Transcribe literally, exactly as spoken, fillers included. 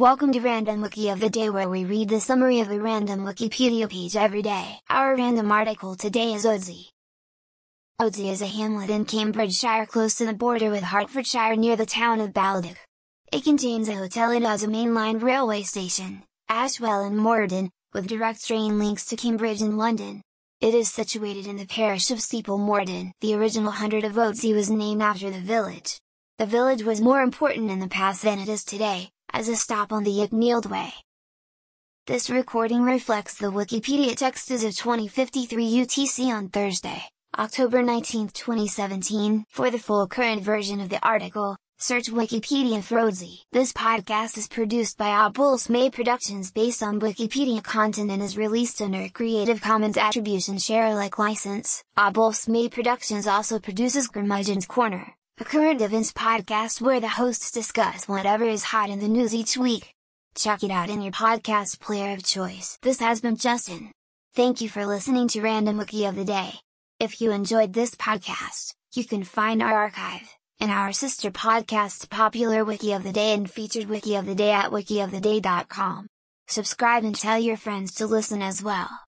Welcome to Random Wiki of the Day, where we read the summary of a random Wikipedia page every day. Our random article today is Odesey. Odesey is a hamlet in Cambridgeshire close to the border with Hertfordshire near the town of Baldock. It contains a hotel and has a mainline railway station, Ashwell and Morden, with direct train links to Cambridge and London. It is situated in the parish of Steeple Morden. The original hundred of Odesey was named after the village. The village was more important in the past than it is today, as a stop on the Icknield Way. This recording reflects the Wikipedia text as of twenty fifty-three U T C on Thursday, October nineteenth twenty seventeen. For the full current version of the article, search Wikipedia for Odesey. This podcast is produced by Abulsmay Productions based on Wikipedia content and is released under a Creative Commons Attribution Share Alike license. Abulsmay Productions also produces Curmudgeon's Corner, a current events podcast where the hosts discuss whatever is hot in the news each week. Check it out in your podcast player of choice. This has been Justin. Thank you for listening to Random Wiki of the Day. If you enjoyed this podcast, you can find our archive, and our sister podcasts Popular Wiki of the Day and Featured Wiki of the Day at wiki of the day dot com. Subscribe and tell your friends to listen as well.